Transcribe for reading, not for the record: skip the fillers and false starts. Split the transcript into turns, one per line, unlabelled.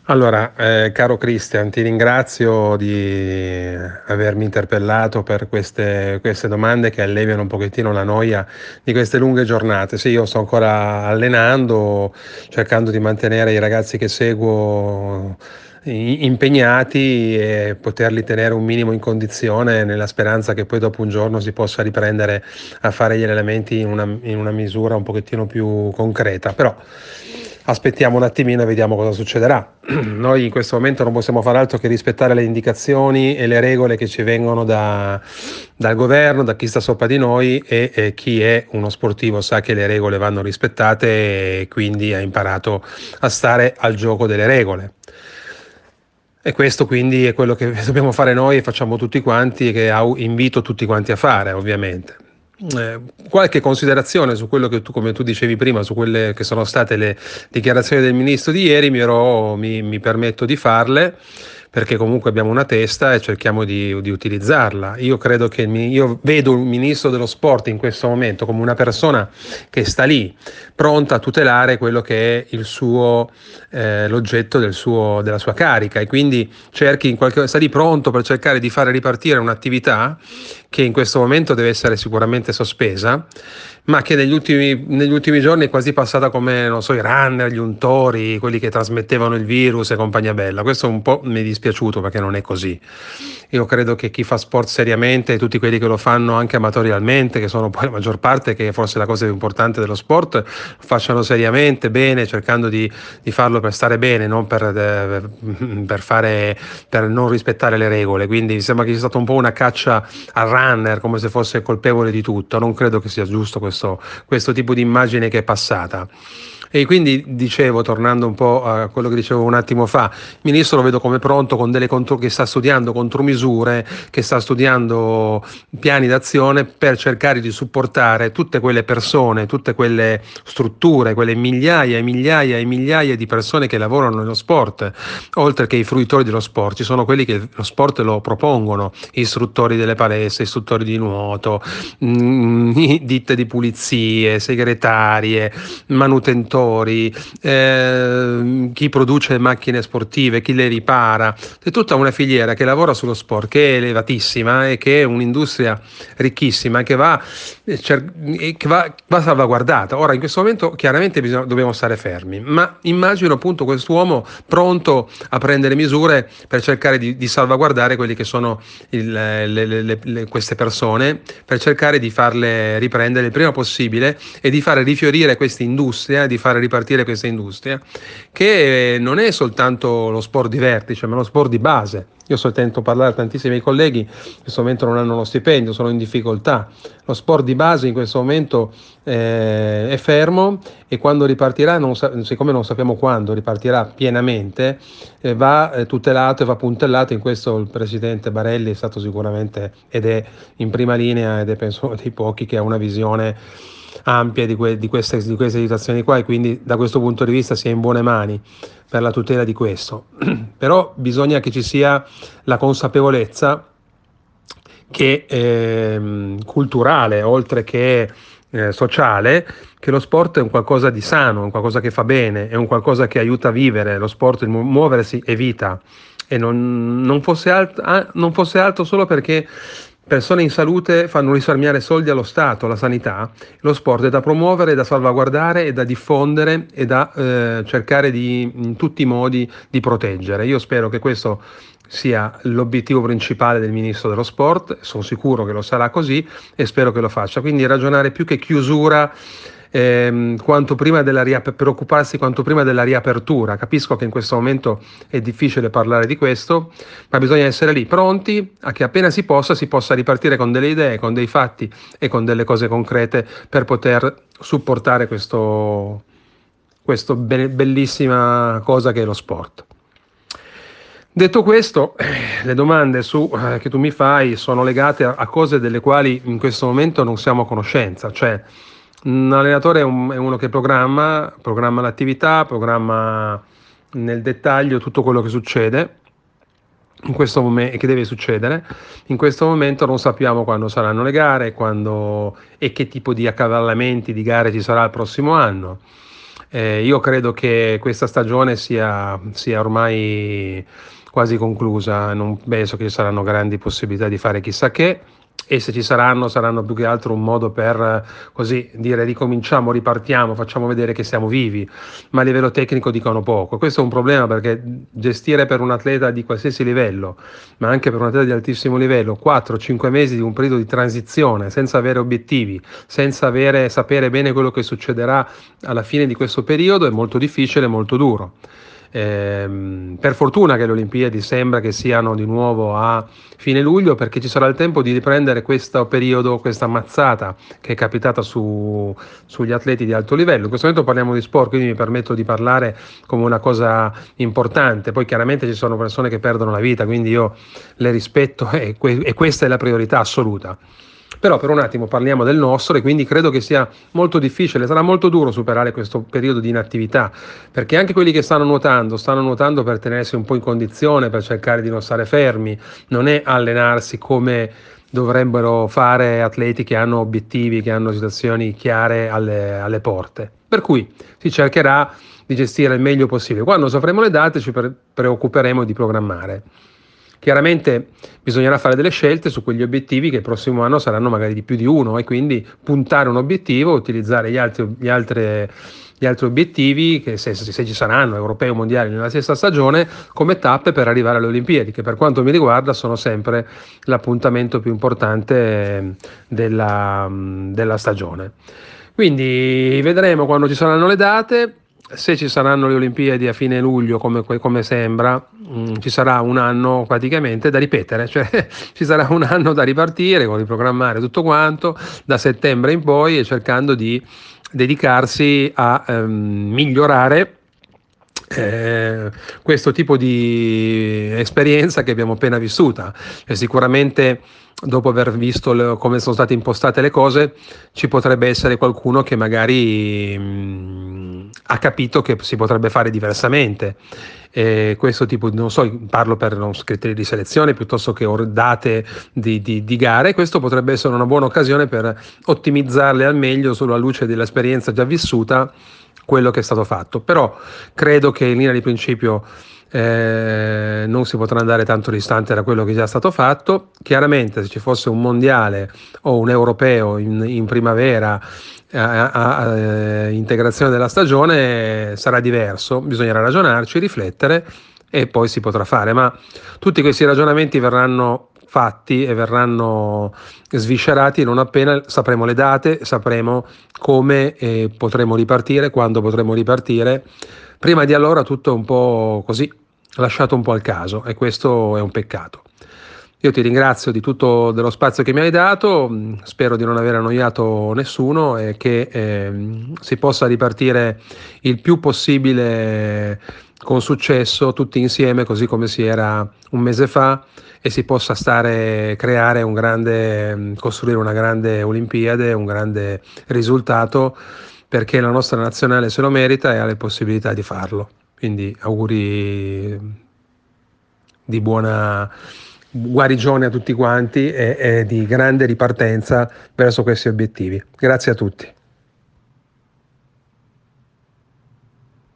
Allora, caro Christian, ti ringrazio di avermi interpellato per queste domande che alleviano un pochettino la noia di queste lunghe giornate. Sì, io sto ancora allenando, cercando di mantenere i ragazzi che seguo impegnati e poterli tenere un minimo in condizione nella speranza che poi dopo un giorno si possa riprendere a fare gli allenamenti in una misura un pochettino più concreta. Però aspettiamo un attimino e vediamo cosa succederà. Noi in questo momento non possiamo fare altro che rispettare le indicazioni e le regole che ci vengono dal governo, da chi sta sopra di noi e chi è uno sportivo sa che le regole vanno rispettate e quindi ha imparato a stare al gioco delle regole. E questo quindi è quello che dobbiamo fare noi e facciamo tutti quanti e che invito tutti quanti a fare, ovviamente. Qualche considerazione su quello che tu, come tu dicevi prima, su quelle che sono state le dichiarazioni del ministro di ieri, mi permetto di farle perché comunque abbiamo una testa e cerchiamo di utilizzarla. Io credo che io vedo il ministro dello sport in questo momento come una persona che sta lì, pronta a tutelare quello che è l'oggetto della sua carica e quindi sta lì pronto per cercare di fare ripartire un'attività che in questo momento deve essere sicuramente sospesa, ma che negli ultimi giorni è quasi passata come, non so, i runner, gli untori, quelli che trasmettevano il virus e compagnia bella. Questo un po' mi è dispiaciuto perché non è così. Io credo che chi fa sport seriamente e tutti quelli che lo fanno anche amatorialmente, che sono poi la maggior parte, che è forse la cosa più importante dello sport, lo facciano seriamente, bene, cercando di farlo per stare bene, non per non rispettare le regole. Quindi mi sembra che sia stata un po' una caccia al runner, come se fosse colpevole di tutto. Non credo che sia giusto questo tipo di immagine che è passata. E quindi dicevo, tornando un po' a quello che dicevo un attimo fa, il ministro lo vedo come pronto con che sta studiando contromisure, che sta studiando piani d'azione per cercare di supportare tutte quelle persone, tutte quelle strutture, quelle migliaia e migliaia e migliaia di persone che lavorano nello sport, oltre che i fruitori dello sport. Ci sono quelli che lo sport lo propongono, istruttori delle palestre, istruttori di nuoto, ditte di pulizie, segretarie, manutentori, chi produce macchine sportive, chi le ripara. È tutta una filiera che lavora sullo sport, che è elevatissima e che è un'industria ricchissima che va salvaguardata. Ora, in questo momento chiaramente dobbiamo stare fermi, ma immagino appunto quest'uomo pronto a prendere misure per cercare di salvaguardare quelli che sono queste persone, per cercare di farle riprendere il prima possibile e di fare rifiorire questa industria, di fare ripartire questa industria, che non è soltanto lo sport di vertice, ma lo sport di base. Io sento parlare a tantissimi colleghi che in questo momento non hanno uno stipendio, sono in difficoltà. Lo sport di base in questo momento è fermo e quando ripartirà, siccome non sappiamo quando ripartirà pienamente, va tutelato e va puntellato. In questo il presidente Barelli è stato sicuramente ed è in prima linea ed è penso dei pochi che ha una visione ampia di queste situazioni qua e quindi da questo punto di vista si è in buone mani per la tutela di questo. Però bisogna che ci sia la consapevolezza che culturale, oltre che sociale, che lo sport è un qualcosa di sano, un qualcosa che fa bene, è un qualcosa che aiuta a vivere. Lo sport, il muoversi è vita e non fosse altro solo perché persone in salute fanno risparmiare soldi allo Stato, alla sanità. Lo sport è da promuovere, da salvaguardare e da diffondere e da cercare in tutti i modi di proteggere. Io spero che questo sia l'obiettivo principale del ministro dello sport, sono sicuro che lo sarà così e spero che lo faccia. Quindi ragionare più che chiusura, quanto prima preoccuparsi quanto prima della riapertura. Capisco che in questo momento è difficile parlare di questo, ma bisogna essere lì pronti a che appena si possa ripartire con delle idee, con dei fatti e con delle cose concrete per poter supportare questo bellissima cosa che è lo sport. Detto questo, le domande che tu mi fai sono legate a cose delle quali in questo momento non siamo a conoscenza, cioè un allenatore è uno che programma l'attività, programma nel dettaglio tutto quello che succede in questo momento e che deve succedere. In questo momento non sappiamo quando saranno le gare, quando e che tipo di accavallamenti di gare ci sarà il prossimo anno. Io credo che questa stagione sia ormai quasi conclusa, non penso che ci saranno grandi possibilità di fare chissà che, e se ci saranno più che altro un modo per così dire ricominciamo, ripartiamo, facciamo vedere che siamo vivi, ma a livello tecnico dicono poco. Questo è un problema perché gestire per un atleta di qualsiasi livello, ma anche per un atleta di altissimo livello, 4-5 mesi di un periodo di transizione senza avere obiettivi, senza sapere bene quello che succederà alla fine di questo periodo è molto difficile, molto duro. Per fortuna che le Olimpiadi sembra che siano di nuovo a fine luglio, perché ci sarà il tempo di riprendere questo periodo, questa mazzata che è capitata sugli atleti di alto livello. In questo momento parliamo di sport, quindi mi permetto di parlare come una cosa importante. Poi chiaramente ci sono persone che perdono la vita, quindi io le rispetto e questa è la priorità assoluta. Però per un attimo parliamo del nostro, e quindi credo che sia molto difficile, sarà molto duro superare questo periodo di inattività, perché anche quelli che stanno nuotando per tenersi un po' in condizione, per cercare di non stare fermi, non è allenarsi come dovrebbero fare atleti che hanno obiettivi, che hanno situazioni chiare alle porte. Per cui si cercherà di gestire il meglio possibile. Quando sapremo le date ci preoccuperemo di programmare. Chiaramente bisognerà fare delle scelte su quegli obiettivi che il prossimo anno saranno magari di più di uno, e quindi puntare un obiettivo, utilizzare gli altri obiettivi, che se ci saranno, europei o mondiali, nella stessa stagione, come tappe per arrivare alle Olimpiadi, che per quanto mi riguarda sono sempre l'appuntamento più importante della stagione. Quindi vedremo quando ci saranno le date. Se ci saranno le Olimpiadi a fine luglio, come sembra, ci sarà un anno praticamente da ripetere, cioè ci sarà un anno da ripartire, con riprogrammare tutto quanto da settembre in poi, e cercando di dedicarsi a migliorare questo tipo di esperienza che abbiamo appena vissuta. Sicuramente dopo aver visto come sono state impostate le cose, ci potrebbe essere qualcuno che magari ha capito che si potrebbe fare diversamente. Questo tipo, non so, parlo per criteri di selezione piuttosto che date di gare. Questo potrebbe essere una buona occasione per ottimizzarle al meglio sulla luce dell'esperienza già vissuta, quello che è stato fatto. Però credo che in linea di principio non si potrà andare tanto distante da quello che è già stato fatto. Chiaramente se ci fosse un mondiale o un europeo in primavera a integrazione della stagione sarà diverso, bisognerà ragionarci, riflettere e poi si potrà fare, ma tutti questi ragionamenti verranno fatti e verranno sviscerati non appena sapremo le date, sapremo come potremo ripartire, quando potremo ripartire. Prima di allora tutto è un po' così, lasciato un po' al caso, e questo è un peccato. Io ti ringrazio di tutto dello spazio che mi hai dato, spero di non aver annoiato nessuno e che si possa ripartire il più possibile con successo tutti insieme, così come si era un mese fa, e si possa costruire una grande Olimpiade, un grande risultato, perché la nostra nazionale se lo merita e ha le possibilità di farlo. Quindi auguri di buona guarigione a tutti quanti e di grande ripartenza verso questi obiettivi. Grazie a tutti.